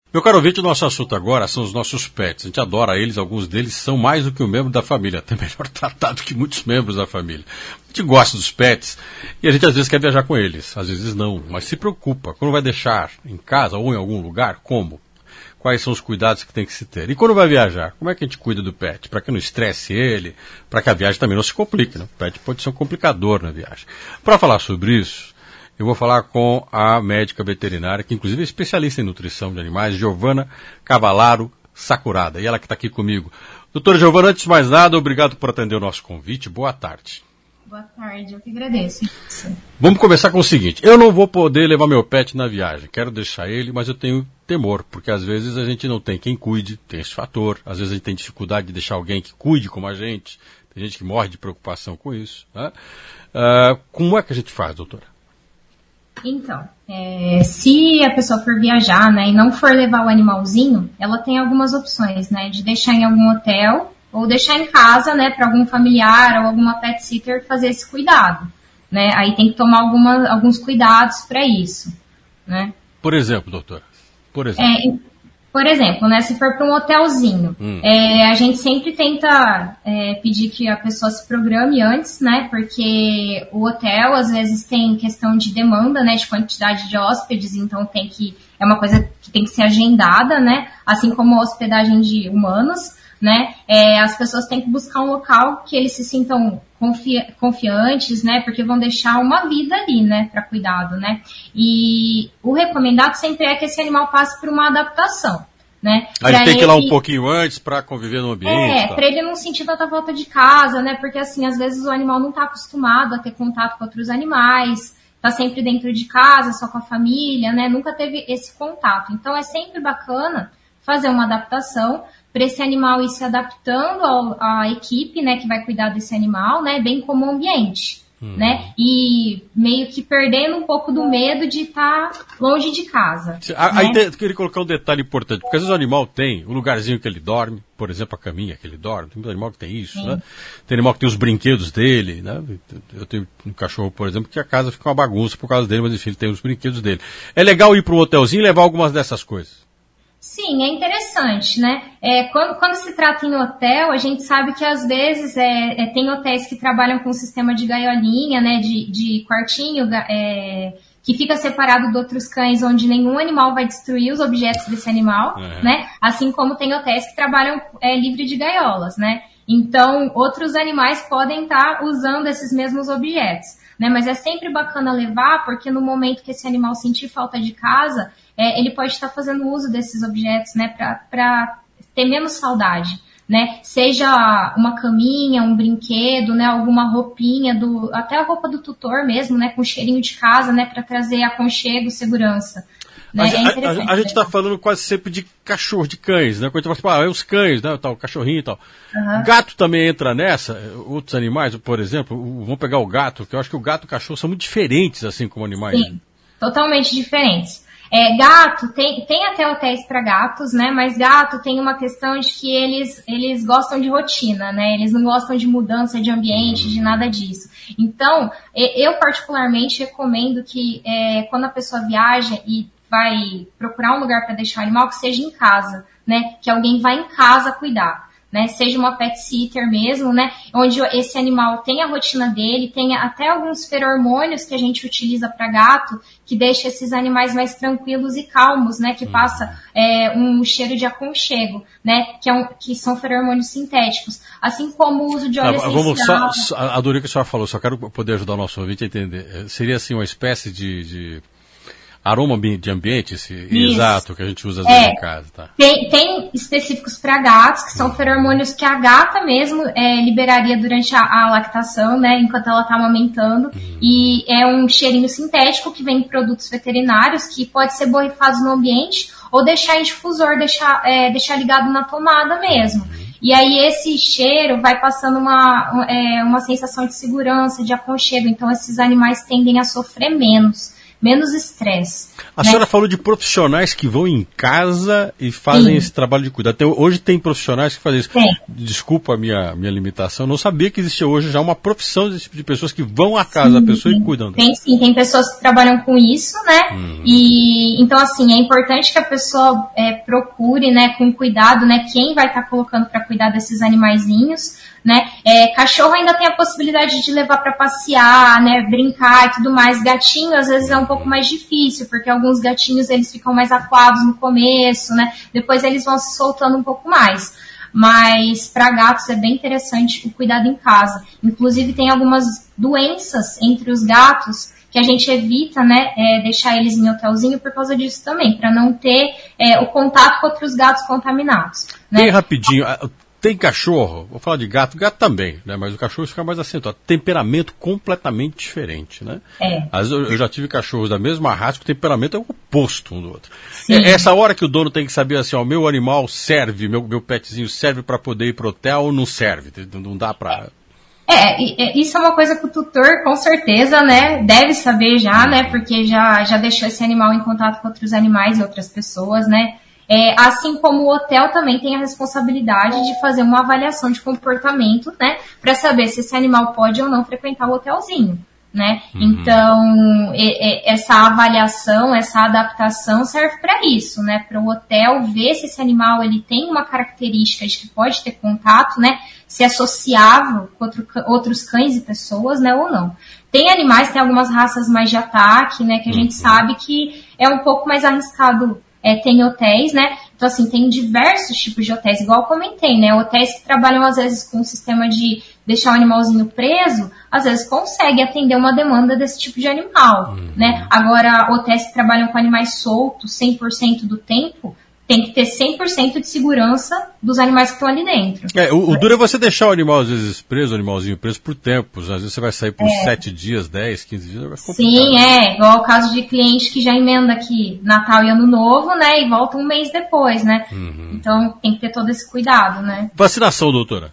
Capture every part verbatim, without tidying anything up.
Meu caro ouvinte, o nosso assunto agora são os nossos pets. A gente adora eles, alguns deles são mais do que um membro da família, até melhor tratado que muitos membros da família. A gente gosta dos pets e a gente às vezes quer viajar com eles, às vezes não, mas se preocupa. Quando vai deixar em casa ou em algum lugar, como? Quais são os cuidados que tem que se ter? E quando vai viajar, como é que a gente cuida do pet? Para que não estresse ele, para que a viagem também não se complique, né? O pet pode ser um complicador na viagem. Para falar sobre isso, eu vou falar com a médica veterinária, que inclusive é especialista em nutrição de animais, Giovana Cavallaro Sakurada. E ela que está aqui comigo. Doutora Giovana, antes de mais nada, obrigado por atender o nosso convite. Boa tarde. Boa tarde, eu que agradeço. Vamos começar com o seguinte. Eu não vou poder levar meu pet na viagem. Quero deixar ele, mas eu tenho temor, porque às vezes a gente não tem quem cuide, tem esse fator. Às vezes a gente tem dificuldade de deixar alguém que cuide como a gente. Tem gente que morre de preocupação com isso. Né? Uh, como é que a gente faz, doutora? Então, é, se a pessoa for viajar, né, e não for levar o animalzinho, ela tem algumas opções, né, de deixar em algum hotel ou deixar em casa, né, para algum familiar ou alguma pet sitter fazer esse cuidado, né. Aí tem que tomar alguma, alguns cuidados para isso, né. Por exemplo, doutora? Por exemplo. É, Por exemplo, né, se for para um hotelzinho, hum. é, a gente sempre tenta é, pedir que a pessoa se programe antes, né, porque o hotel às vezes tem questão de demanda, né, de quantidade de hóspedes, então tem que, é uma coisa que tem que ser agendada, né, assim como a hospedagem de humanos, né, é, as pessoas têm que buscar um local que eles se sintam confi- confiantes, né, porque vão deixar uma vida ali, né, para cuidado, né, e o recomendado sempre é que esse animal passe por uma adaptação, né. Aí ele tem que ir lá um pouquinho antes para conviver no ambiente. É, para ele não sentir tanta volta de casa, né, porque assim, às vezes o animal não está acostumado a ter contato com outros animais, está sempre dentro de casa, só com a família, né, nunca teve esse contato, então é sempre bacana fazer uma adaptação para esse animal ir se adaptando ao, à equipe, né, que vai cuidar desse animal, né, bem como o ambiente, hum. né, e meio que perdendo um pouco do medo de estar tá longe de casa. Aí né? tem, eu queria colocar um detalhe importante, porque às vezes o animal tem o lugarzinho que ele dorme, por exemplo, a caminha que ele dorme, tem um animal que tem isso, né? Tem animal que tem os brinquedos dele, né? Eu tenho um cachorro, por exemplo, que a casa fica uma bagunça por causa dele, mas enfim, ele tem os brinquedos dele. É legal ir para um hotelzinho e levar algumas dessas coisas. Sim, é interessante, né? É, quando, quando se trata em hotel, a gente sabe que às vezes é, é, tem hotéis que trabalham com um sistema de gaiolinha, né? De, de quartinho, é, que fica separado de outros cães, onde nenhum animal vai destruir os objetos desse animal, uhum. né? Assim como tem hotéis que trabalham é, livre de gaiolas, né? Então, outros animais podem estar usando esses mesmos objetos, né? Mas é sempre bacana levar, porque no momento que esse animal sentir falta de casa, É, ele pode estar fazendo uso desses objetos, né, para ter menos saudade, né, seja uma caminha, um brinquedo, né, alguma roupinha, do, até a roupa do tutor mesmo, né, com cheirinho de casa, né, para trazer aconchego, segurança. Né, a, é a, a, a gente está falando quase sempre de cachorro, de cães, né, quando a gente fala, ah, é os cães, né, tal, cachorrinho e tal. Uhum. Gato também entra nessa, outros animais, por exemplo, vamos pegar o gato, que eu acho que o gato e o cachorro são muito diferentes, assim, como animais. Sim, né? Totalmente diferentes. É, gato, tem, tem até hotéis para gatos, né, mas gato tem uma questão de que eles, eles gostam de rotina, né, eles não gostam de mudança de ambiente, de nada disso. Então, eu particularmente recomendo que é, quando a pessoa viaja e vai procurar um lugar para deixar o animal, que seja em casa, né, que alguém vá em casa cuidar. Né, seja uma pet sitter mesmo, né, onde esse animal tem a rotina dele, tem até alguns feromônios que a gente utiliza para gato, que deixa esses animais mais tranquilos e calmos, né, que passa é, um cheiro de aconchego, né, que, é um, que são feromônios sintéticos, assim como o uso de óleo essencial. Vamos só, só, adorei o que a senhora falou, só quero poder ajudar o nosso ouvinte a entender. Seria assim uma espécie de... de... aroma de ambiente, esse, exato, que a gente usa às vezes é, em casa. Tá? Tem, tem específicos para gatos, que são feromônios que a gata mesmo é, liberaria durante a, a lactação, né, enquanto ela está amamentando. Hum. E é um cheirinho sintético que vem em produtos veterinários, que pode ser borrifado no ambiente ou deixar em difusor, deixar, é, deixar ligado na tomada mesmo. Hum. E aí esse cheiro vai passando uma, é, uma sensação de segurança, de aconchego. Então esses animais tendem a sofrer menos. menos estresse. A né? senhora falou de profissionais que vão em casa e fazem Sim. esse trabalho de cuidado. Tem, hoje tem profissionais que fazem isso. Tem. Desculpa a minha, minha limitação, não sabia que existia hoje já uma profissão desse tipo de pessoas que vão à casa sim, da pessoa sim. e cuidam dela. Tem sim, tem pessoas que trabalham com isso, né? Uhum. E então, assim, é importante que a pessoa é, procure, né, com cuidado, né, quem vai estar tá colocando para cuidar desses animaizinhos. Né? É, cachorro ainda tem a possibilidade de levar para passear, né, brincar e tudo mais. Gatinho às vezes é um pouco mais difícil, porque alguns gatinhos eles ficam mais acuados no começo, né? Depois eles vão se soltando um pouco mais. Mas para gatos é bem interessante o cuidado em casa. Inclusive tem algumas doenças entre os gatos que a gente evita, né, é, deixar eles em hotelzinho por causa disso também, para não ter é, o contato com outros gatos contaminados. Né? Bem rapidinho. Tem cachorro, vou falar de gato, gato também, né? Mas o cachorro fica mais acentuado. Temperamento completamente diferente, né? É. Às vezes eu já tive cachorros da mesma raça que o temperamento é o oposto um do outro. Sim. É essa hora que o dono tem que saber assim, ó, meu animal serve, meu, meu petzinho serve para poder ir pro hotel ou não serve? Não dá para... É, isso é uma coisa que o tutor, com certeza, né, deve saber já, né? Porque já, já deixou esse animal em contato com outros animais e outras pessoas, né? É, assim como o hotel também tem a responsabilidade de fazer uma avaliação de comportamento, né, para saber se esse animal pode ou não frequentar o hotelzinho, né? Uhum. Então, e, e, essa avaliação, essa adaptação serve para isso, né, para o hotel ver se esse animal ele tem uma característica de que pode ter contato, né, se é sociável com outro, outros cães e pessoas, né, ou não. Tem animais, tem algumas raças mais de ataque, né, que a gente sabe que é um pouco mais arriscado. É, tem hotéis, né? Então, assim, tem diversos tipos de hotéis, igual eu comentei, né? Hotéis que trabalham, às vezes, com um sistema de deixar o animalzinho preso, às vezes consegue atender uma demanda desse tipo de animal, uhum. né? Agora, hotéis que trabalham com animais soltos cem por cento do tempo, tem que ter cem por cento de segurança dos animais que estão ali dentro. É, o, o duro é você deixar o animal, às vezes, preso, o animalzinho preso por tempos. Às vezes você vai sair por é. sete dias, dez, quinze dias, vai ficar complicado. Sim, é. Igual o caso de cliente que já emenda aqui Natal e Ano Novo, né? E volta um mês depois, né? Uhum. Então tem que ter todo esse cuidado, né? Vacinação, doutora?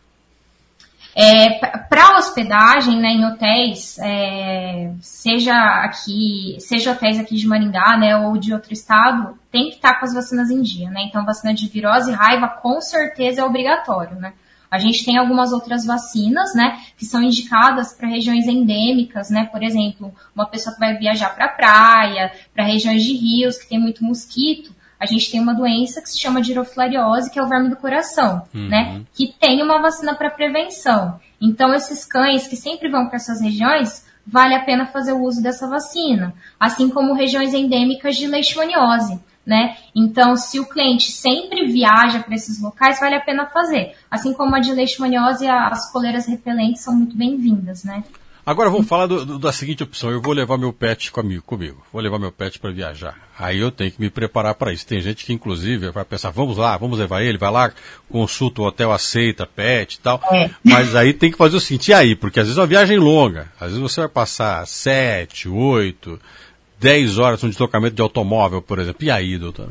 É, para hospedagem, né, em hotéis, é, seja aqui, seja hotéis aqui de Maringá, né, ou de outro estado, tem que estar com as vacinas em dia, né? Então, vacina de virose e raiva com certeza é obrigatório, né? A gente tem algumas outras vacinas, né, que são indicadas para regiões endêmicas, né? Por exemplo, uma pessoa que vai viajar para a praia, para regiões de rios que tem muito mosquito. A gente tem uma doença que se chama girofilariose, que é o verme do coração, uhum. né? Que tem uma vacina para prevenção. Então, esses cães que sempre vão para essas regiões, vale a pena fazer o uso dessa vacina. Assim como regiões endêmicas de leishmaniose, né? Então, se o cliente sempre viaja para esses locais, vale a pena fazer. Assim como a de leishmaniose, as coleiras repelentes são muito bem-vindas, né? Agora vamos falar do, do, da seguinte opção. Eu vou levar meu pet comigo, comigo. Vou levar meu pet para viajar. Aí eu tenho que me preparar para isso. Tem gente que, inclusive, vai pensar, vamos lá, vamos levar ele, vai lá, consulta, o hotel aceita, pet e tal. É. Mas aí tem que fazer o seguinte, e aí? Porque às vezes é uma viagem longa. Às vezes você vai passar sete, oito, dez horas no deslocamento de automóvel, por exemplo. E aí, doutora?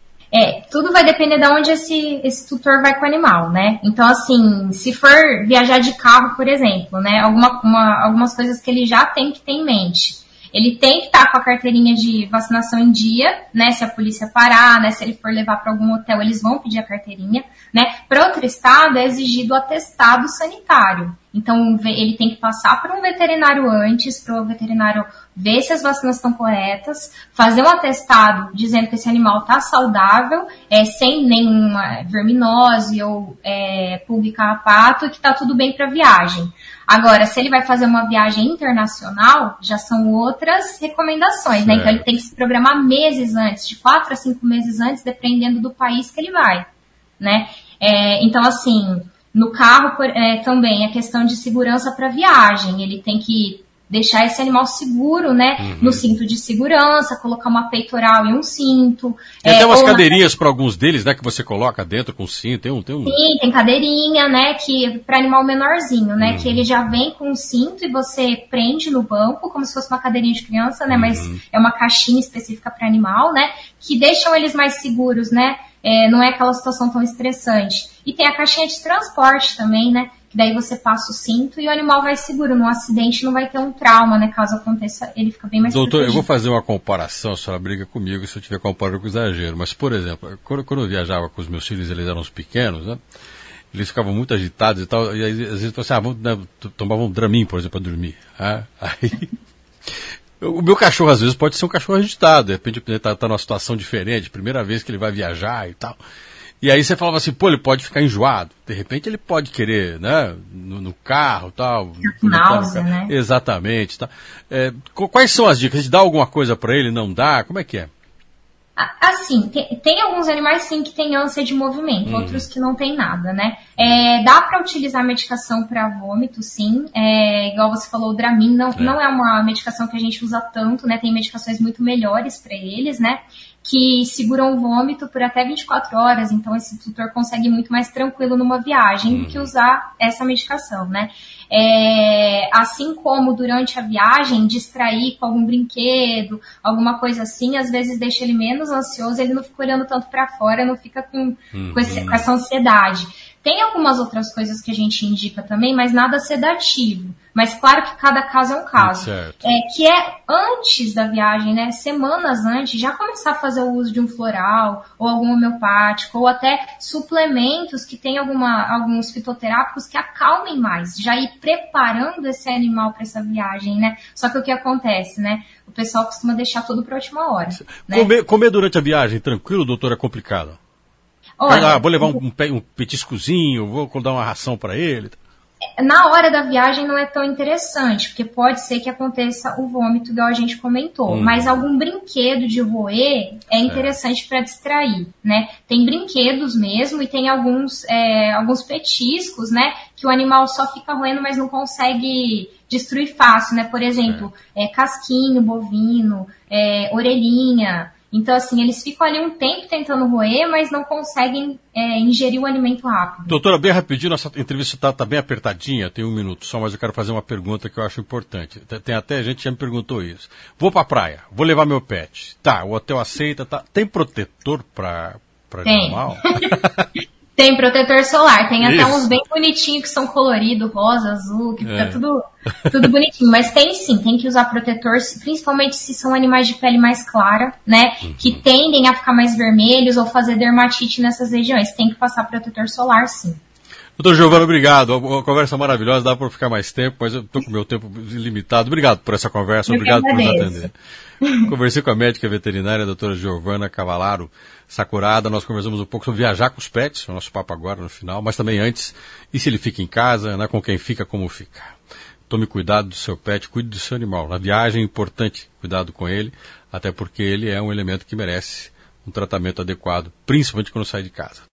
É, tudo vai depender de onde esse, esse tutor vai com o animal, né? Então, assim, se for viajar de carro, por exemplo, né? Alguma, uma, algumas coisas que ele já tem que ter em mente. Ele tem que estar com a carteirinha de vacinação em dia, né? Se a polícia parar, né? Se ele for levar para algum hotel, eles vão pedir a carteirinha, né? Para outro estado, é exigido o atestado sanitário. Então, ele tem que passar por um veterinário antes, para o veterinário ver se as vacinas estão corretas, fazer um atestado dizendo que esse animal está saudável, é, sem nenhuma verminose ou é, pulga e carrapato, e que está tudo bem para a viagem. Agora, se ele vai fazer uma viagem internacional, já são outras recomendações, né? Então, ele tem que se programar meses antes, de quatro a cinco meses antes, dependendo do país que ele vai, né? É, então, assim... No carro, é, também, a questão de segurança para viagem. Ele tem que deixar esse animal seguro, né? Uhum. No cinto de segurança, colocar uma peitoral e um cinto. Tem é, até umas cadeirinhas uma... para alguns deles, né? Que você coloca dentro com cinto. Tem um, tem um... Sim, tem cadeirinha, né? Que para animal menorzinho, né? Uhum. Que ele já vem com um cinto e você prende no banco, como se fosse uma cadeirinha de criança, né? Uhum. Mas é uma caixinha específica para animal, né? Que deixam eles mais seguros, né? É, não é aquela situação tão estressante. E tem a caixinha de transporte também, né? daí você passa o cinto e o animal vai seguro. No acidente não vai ter um trauma, né? Caso aconteça, ele fica bem mais Doutor, protegido. Eu vou fazer uma comparação, a senhora briga comigo se eu estiver comparando com exagero, mas, por exemplo, quando, quando eu viajava com os meus filhos, eles eram os pequenos, né? Eles ficavam muito agitados e tal, e aí, às vezes assim, ah, vamos, né, tomavam um Dramin, por exemplo, para dormir. Ah, aí... O meu cachorro, às vezes, pode ser um cachorro agitado, de repente ele está tá numa situação diferente, primeira vez que ele vai viajar e tal. E aí você falava assim, pô, ele pode ficar enjoado. De repente ele pode querer, né, no, no carro e tal. Náusea, né? Exatamente. Tá. É, quais são as dicas? Dá alguma coisa para ele, não dá? Como é que é? Assim, tem, tem alguns animais sim que têm ânsia de movimento, hum. outros que não tem nada, né? É, dá para utilizar medicação para vômito, sim. É, igual você falou, o Dramin não é. não é uma medicação que a gente usa tanto, né? Tem medicações muito melhores para eles, né? Que seguram o vômito por até vinte e quatro horas, então esse tutor consegue ir muito mais tranquilo numa viagem hum. do que usar essa medicação, né? É, assim como durante a viagem, distrair com algum brinquedo, alguma coisa assim, às vezes deixa ele menos ansioso, ele não fica olhando tanto para fora, não fica com, uhum. com, esse, com essa ansiedade. Tem algumas outras coisas que a gente indica também, mas nada sedativo. Mas claro que cada caso é um caso. É, que é antes da viagem, né? Semanas antes, já começar a fazer o uso de um floral, ou algum homeopático, ou até suplementos que tem alguma, alguns fitoterápicos que acalmem mais. Já ir preparando esse animal para essa viagem, né? Só que o que acontece, né? O pessoal costuma deixar tudo para a última hora. Né? Comer, comer durante a viagem, tranquilo, doutor, é complicado? Olha, ah, vou levar um, um petiscozinho, vou dar uma ração para ele. Na hora da viagem não é tão interessante, porque pode ser que aconteça o vômito, igual a gente comentou. Hum. Mas algum brinquedo de roer é interessante para distrair, né? Tem brinquedos mesmo e tem alguns, é, alguns petiscos, né? Que o animal só fica roendo, mas não consegue destruir fácil, né? Por exemplo, é, casquinho bovino, é, orelhinha. Então, assim, eles ficam ali um tempo tentando roer, mas não conseguem é, ingerir o alimento rápido. Doutora, bem rapidinho, nossa entrevista está tá bem apertadinha, tem um minuto só, mas eu quero fazer uma pergunta que eu acho importante. Tem até gente que já me perguntou isso. Vou para a praia, vou levar meu pet. Tá, o hotel aceita, tá. Tem protetor para animal? Tem protetor solar, tem Isso. até uns bem bonitinhos que são coloridos, rosa, azul, que fica é. tudo, tudo bonitinho. Mas tem sim, tem que usar protetor, principalmente se são animais de pele mais clara, né? Uhum. Que tendem a ficar mais vermelhos ou fazer dermatite nessas regiões. Tem que passar protetor solar, sim. Doutor Giovano, obrigado. A conversa maravilhosa, dá para ficar mais tempo, mas eu estou com o meu tempo limitado. Obrigado por essa conversa, eu obrigado por nos atender. Conversei com a médica veterinária, a doutora Giovana Cavallaro Sakurada. Nós conversamos um pouco sobre viajar com os pets, o nosso papo agora no final, mas também antes, e se ele fica em casa, né, com quem fica, como fica. Tome cuidado do seu pet, cuide do seu animal. Na viagem é importante cuidado com ele, até porque ele é um elemento que merece um tratamento adequado, principalmente quando sai de casa.